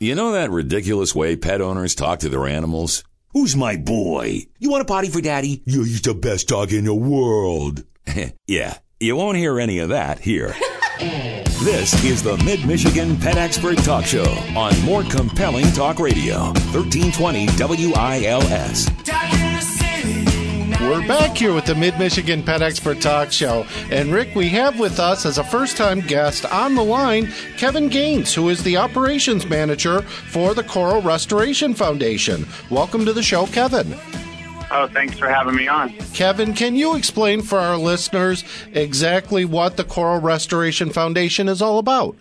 You know that ridiculous way pet owners talk to their animals? Who's my boy? You want a potty for daddy? Yeah, he's the best dog in the world. Yeah, you won't hear any of that here. This is the Mid-Michigan Pet Expert Talk Show on More Compelling Talk Radio, 1320 WILS. We're back here with the Mid-Michigan Pet Expert Talk Show. And Rick, we have with us as a first-time guest on the line, Kevin Gaines, who is the operations manager for the Coral Restoration Foundation. Welcome to the show, Kevin. Oh, thanks for having me on. Kevin, can you explain for our listeners exactly what the Coral Restoration Foundation is all about?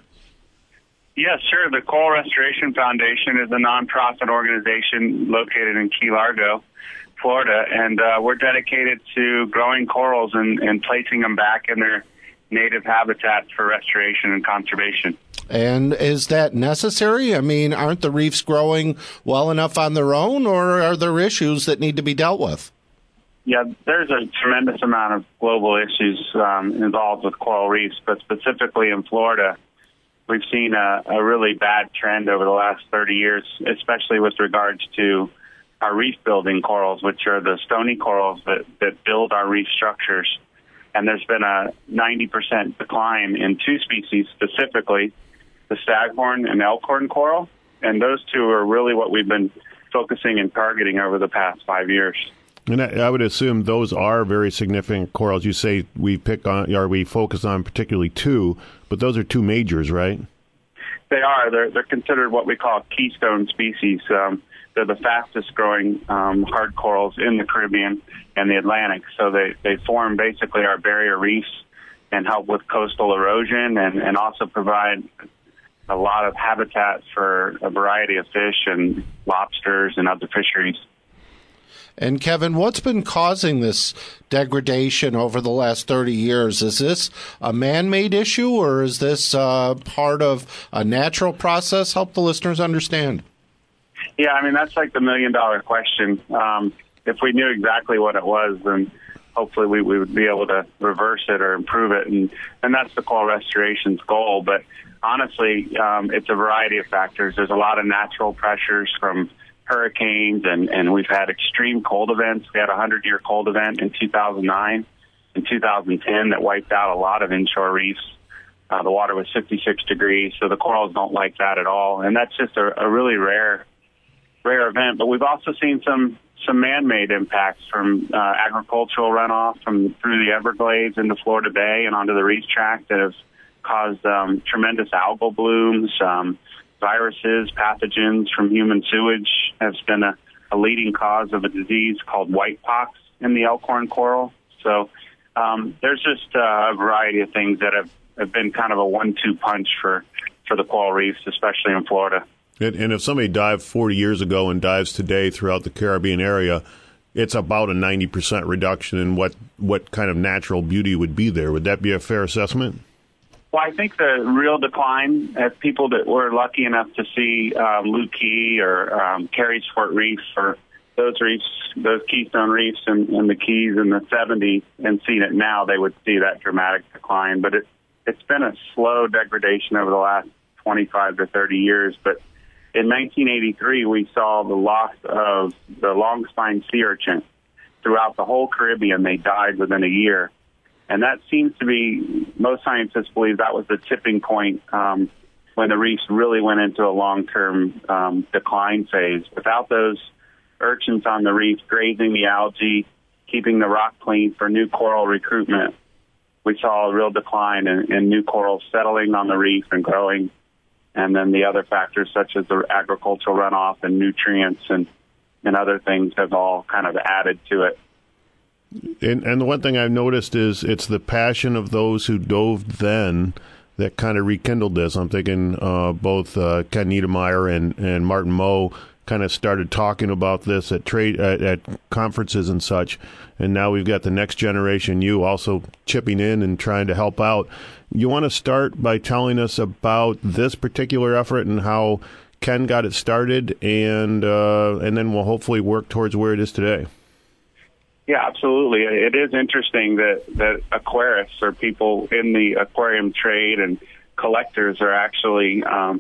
Yes, sure. The Coral Restoration Foundation is a nonprofit organization located in Key Largo, Florida, and we're dedicated to growing corals and placing them back in their native habitats for restoration and conservation. And is that necessary? I mean, aren't the reefs growing well enough on their own, or are there issues that need to be dealt with? Yeah, there's a tremendous amount of global issues involved with coral reefs, but specifically in Florida, we've seen a really bad trend over the last 30 years, especially with regards to our reef-building corals, which are the stony corals that build our reef structures. And there's been a 90% decline in two species specifically, the staghorn and elkhorn coral. And those two are really what we've been focusing and targeting over the past 5 years. And I would assume those are very significant corals. You say we focus on particularly two, but those are two majors, right? They are. They're considered what we call keystone species. They're the fastest growing hard corals in the Caribbean and the Atlantic. So they form basically our barrier reefs and help with coastal erosion and also provide a lot of habitat for a variety of fish and lobsters and other fisheries. And Kevin, what's been causing this degradation over the last 30 years? Is this a man-made issue, or is this part of a natural process? Help the listeners understand. Yeah, I mean, that's like the million-dollar question. If we knew exactly what it was, then hopefully we would be able to reverse it or improve it, and that's the coral restoration's goal. But honestly, it's a variety of factors. There's a lot of natural pressures from hurricanes, and we've had extreme cold events. We had a 100-year cold event in 2009 and 2010 that wiped out a lot of inshore reefs. The water was 56 degrees, so the corals don't like that at all, and that's just a really rare event. But we've also seen some man-made impacts from agricultural runoff through the Everglades into Florida Bay and onto the reef tract that have caused tremendous algal blooms. Viruses, pathogens from human sewage has been a leading cause of a disease called whitepox in the elkhorn coral. So there's just a variety of things that have been kind of a 1-2 punch for the coral reefs, especially in Florida. And if somebody dived 40 years ago and dives today throughout the Caribbean area, it's about a 90% reduction in what kind of natural beauty would be there. Would that be a fair assessment? Well, I think the real decline, as people that were lucky enough to see Lou Key or Carey's Fort Reef, or those reefs, those keystone reefs in the Keys in the 70s, and seen it now, they would see that dramatic decline. But it's been a slow degradation over the last 25 to 30 years. But in 1983, we saw the loss of the long-spine sea urchin throughout the whole Caribbean. They died within a year. And that seems to be, most scientists believe that was the tipping point when the reefs really went into a long-term decline phase. Without those urchins on the reef grazing the algae, keeping the rock clean for new coral recruitment, we saw a real decline in new corals settling on the reef and growing. And then the other factors such as the agricultural runoff and nutrients and other things have all kind of added to it. And the one thing I've noticed is it's the passion of those who dove then that kind of rekindled this. I'm thinking both Ken Niedermeyer and Martin Moe kind of started talking about this at conferences and such. And now we've got the next generation, you also chipping in and trying to help out. You want to start by telling us about this particular effort and how Ken got it started, and then we'll hopefully work towards where it is today. Yeah, absolutely. It is interesting that aquarists or people in the aquarium trade and collectors are actually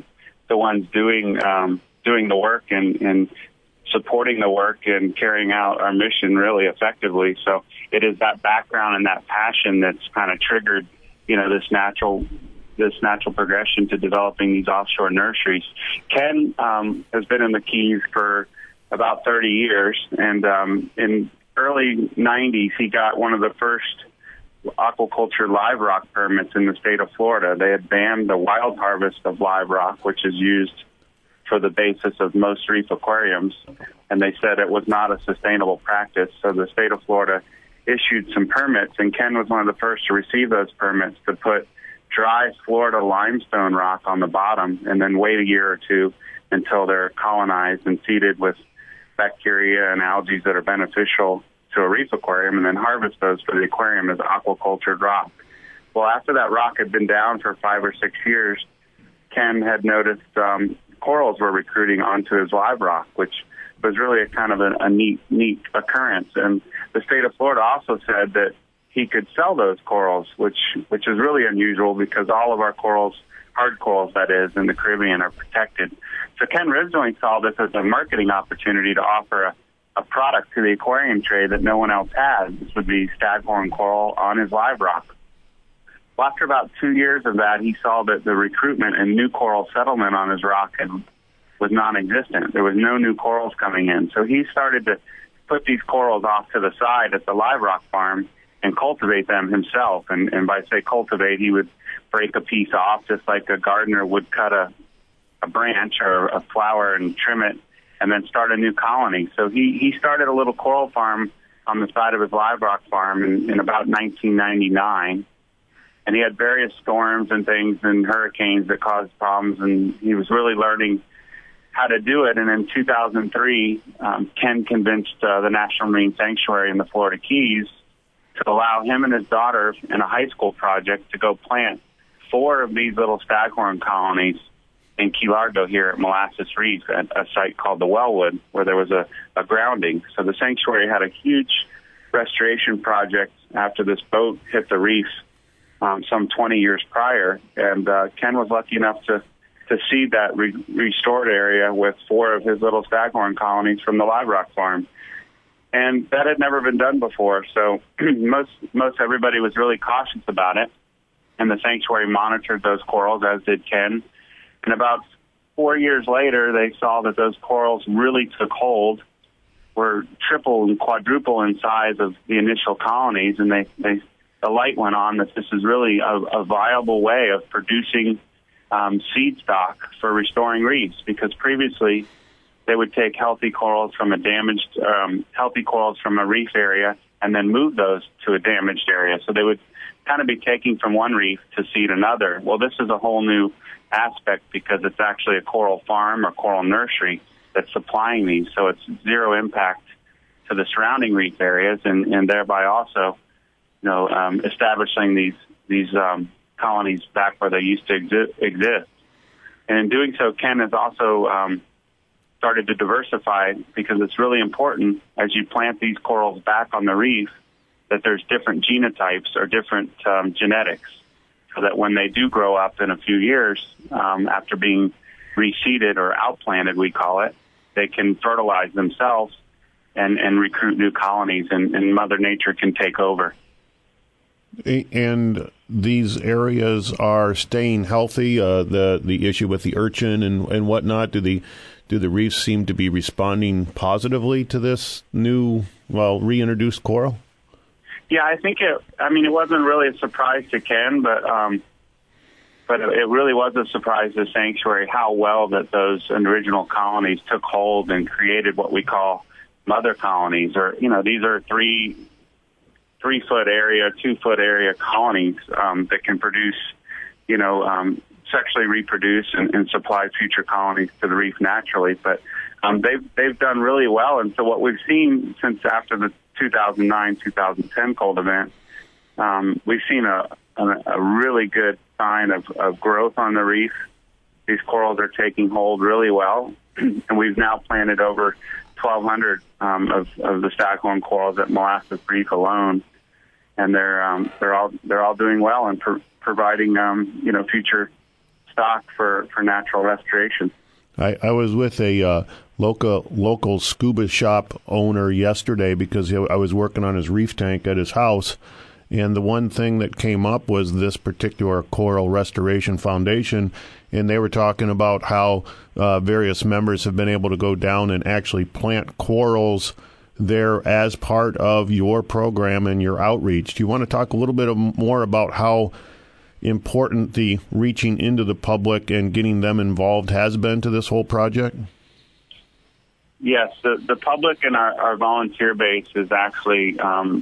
the ones doing the work and supporting the work and carrying out our mission really effectively. So it is that background and that passion that's kind of triggered, this natural progression to developing these offshore nurseries. Ken has been in the Keys for about 30 years, and in early 90s, he got one of the first aquaculture live rock permits in the state of Florida. They had banned the wild harvest of live rock, which is used for the basis of most reef aquariums, and they said it was not a sustainable practice. So the state of Florida issued some permits, and Ken was one of the first to receive those permits to put dry Florida limestone rock on the bottom and then wait a year or two until they're colonized and seeded with bacteria and algae that are beneficial to a reef aquarium, and then harvest those for the aquarium as aquacultured rock. Well, after that rock had been down for 5 or 6 years, Ken had noticed corals were recruiting onto his live rock, which was really a kind of a neat occurrence. And the state of Florida also said that he could sell those corals, which is really unusual because all of our corals, hard corals that is, in the Caribbean are protected. So Ken originally saw this as a marketing opportunity to offer a product to the aquarium trade that no one else had. This would be staghorn coral on his live rock. Well, after about 2 years of that, he saw that the recruitment and new coral settlement on his rock was non-existent. There was no new corals coming in. So he started to put these corals off to the side at the live rock farm and cultivate them himself. And by say cultivate, he would break a piece off just like a gardener would cut a branch or a flower and trim it and then start a new colony. So he started a little coral farm on the side of his live rock farm in about 1999. And he had various storms and things and hurricanes that caused problems, and he was really learning how to do it. And in 2003, Ken convinced the National Marine Sanctuary in the Florida Keys to allow him and his daughter in a high school project to go plant 4 of these little staghorn colonies in Key Largo here at Molasses Reef at a site called the Wellwood, where there was a grounding. So the sanctuary had a huge restoration project after this boat hit the reef some 20 years prior, and Ken was lucky enough to seed that restored area with 4 of his little staghorn colonies from the live rock farm. And that had never been done before, so most everybody was really cautious about it, and the sanctuary monitored those corals, as did Ken. And about 4 years later, they saw that those corals really took hold, were triple and quadruple in size of the initial colonies, and the light went on that this is really a viable way of producing seed stock for restoring reefs, because previously they would take healthy corals from a reef area and then move those to a damaged area. So they would kind of be taking from one reef to seed another. Well, this is a whole new aspect because it's actually a coral farm or coral nursery that's supplying these. So it's zero impact to the surrounding reef areas and thereby also, establishing these colonies back where they used to exist. And in doing so, Ken has also started to diversify, because it's really important as you plant these corals back on the reef that there's different genotypes or different genetics, so that when they do grow up in a few years after being reseeded or outplanted, we call it, they can fertilize themselves and recruit new colonies, and Mother Nature can take over. And these areas are staying healthy. The issue with the urchin and whatnot. Do the reefs seem to be responding positively to this new, reintroduced coral? Yeah, I think it wasn't really a surprise to Ken, but it really was a surprise to Sanctuary how well that those original colonies took hold and created what we call mother colonies, or these are 3-foot area, 2-foot area colonies that can produce, sexually reproduce and supply future colonies to the reef naturally. But they've done really well, and so what we've seen since after the 2009-2010 cold event, we've seen a really good sign of growth on the reef. These corals are taking hold really well, and we've now planted over 1,200 of the staghorn corals at Molasses Reef alone, and they're all doing well and providing future stock for natural restoration. I was with a local scuba shop owner yesterday because I was working on his reef tank at his house, and the one thing that came up was this particular Coral Restoration Foundation, and they were talking about how various members have been able to go down and actually plant corals there as part of your program and your outreach. Do you want to talk a little bit more about how important the reaching into the public and getting them involved has been to this whole project? Yes, the public and our volunteer base is actually,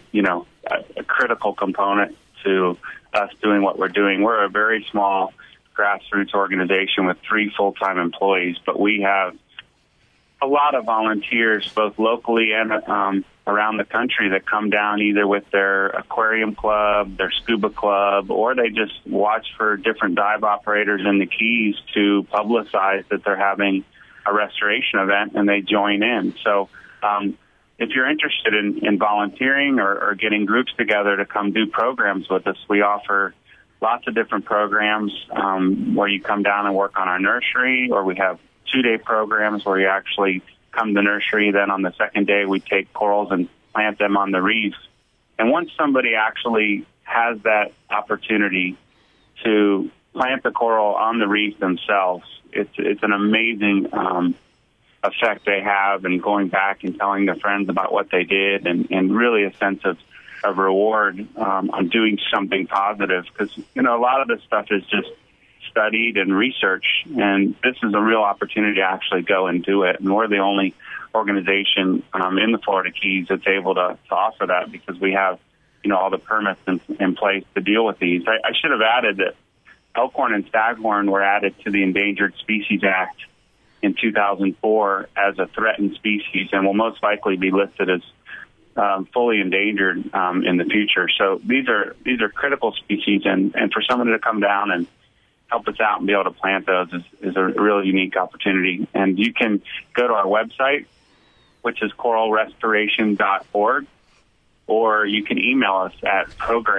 a critical component to us doing what we're doing. We're a very small grassroots organization with 3 full-time employees, but we have a lot of volunteers, both locally and around the country, that come down either with their aquarium club, their scuba club, or they just watch for different dive operators in the Keys to publicize that they're having a restoration event, and they join in. So if you're interested in volunteering or getting groups together to come do programs with us, we offer lots of different programs where you come down and work on our nursery, or we have 2-day programs where you actually come to the nursery. Then on the second day, we take corals and plant them on the reefs. And once somebody actually has that opportunity to plant the coral on the reef themselves, it's an amazing effect they have, and going back and telling their friends about what they did, and really a sense of reward on doing something positive. Because, a lot of this stuff is just studied and researched, and this is a real opportunity to actually go and do it. And we're the only organization in the Florida Keys that's able to offer that, because we have, all the permits in place to deal with these. I should have added that elkhorn and staghorn were added to the Endangered Species Act in 2004 as a threatened species, and will most likely be listed as fully endangered in the future. So these are critical species, and for somebody to come down and help us out and be able to plant those is a really unique opportunity. And you can go to our website, which is coralrestoration.org, or you can email us at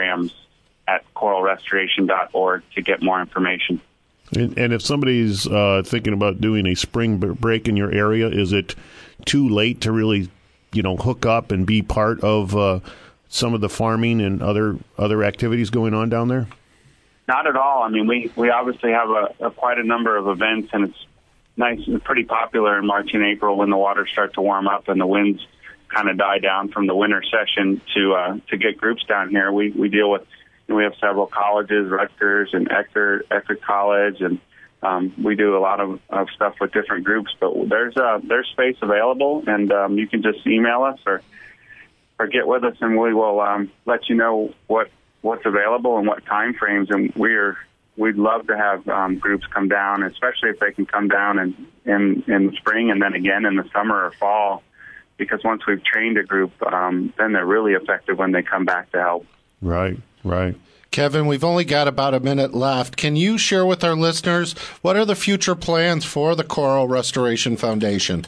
programs@coralrestoration.org to get more information. And if somebody's thinking about doing a spring break in your area, is it too late to really, hook up and be part of some of the farming and other activities going on down there? Not at all. I mean, we obviously have quite a number of events, and it's nice and pretty popular in March and April when the waters start to warm up and the winds kind of die down from the winter session to get groups down here. We deal with, we have several colleges, Rutgers and Eckerd College, and we do a lot of stuff with different groups. But there's space available, and you can just email us or get with us, and we will let you know what's available and what time frames. And we'd love to have groups come down, especially if they can come down in the spring and then again in the summer or fall, because once we've trained a group, then they're really effective when they come back to help. Right. Kevin, we've only got about a minute left. Can you share with our listeners what are the future plans for the Coral Restoration Foundation?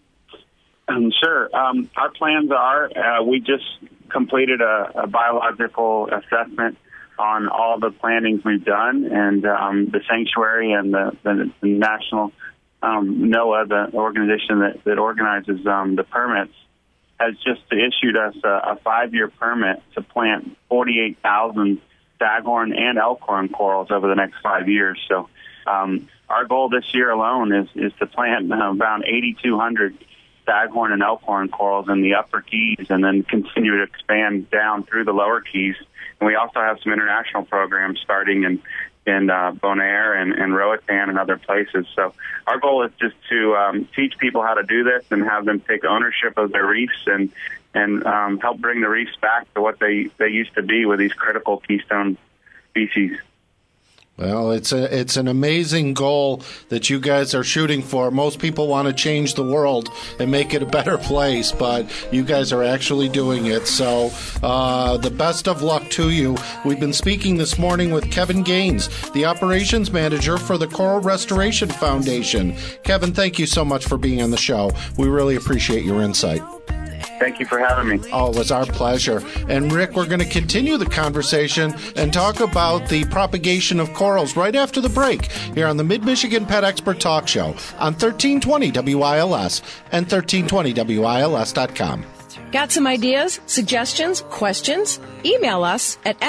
Sure. Our plans are, we just completed a biological assessment on all the plantings we've done, and the sanctuary and the national NOAA, the organization that organizes the permits, has just issued us a 5-year permit to plant 48,000 staghorn and elkhorn corals over the next 5 years. So our goal this year alone is to plant around 8,200 staghorn and elkhorn corals in the upper Keys, and then continue to expand down through the lower Keys. And we also have some international programs starting in Bonaire and Roatan and other places. So our goal is just to teach people how to do this and have them take ownership of their reefs and help bring the reefs back to what they used to be with these critical keystone species. Well, it's an amazing goal that you guys are shooting for. Most people want to change the world and make it a better place, but you guys are actually doing it. So the best of luck to you. We've been speaking this morning with Kevin Gaines, the operations manager for the Coral Restoration Foundation. Kevin, thank you so much for being on the show. We really appreciate your insight. Thank you for having me. Oh, it was our pleasure. And Rick, we're going to continue the conversation and talk about the propagation of corals right after the break here on the Mid-Michigan Pet Expert Talk Show on 1320 WILS and 1320WILS.com. Got some ideas, suggestions, questions? Email us at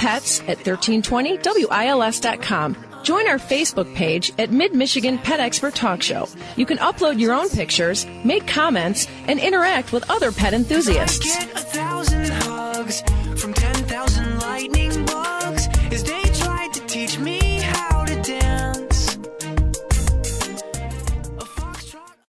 mmpets@1320wils.com. Join our Facebook page at Mid-Michigan Pet Expert Talk Show. You can upload your own pictures, make comments, and interact with other pet enthusiasts. Get 1,000 hugs.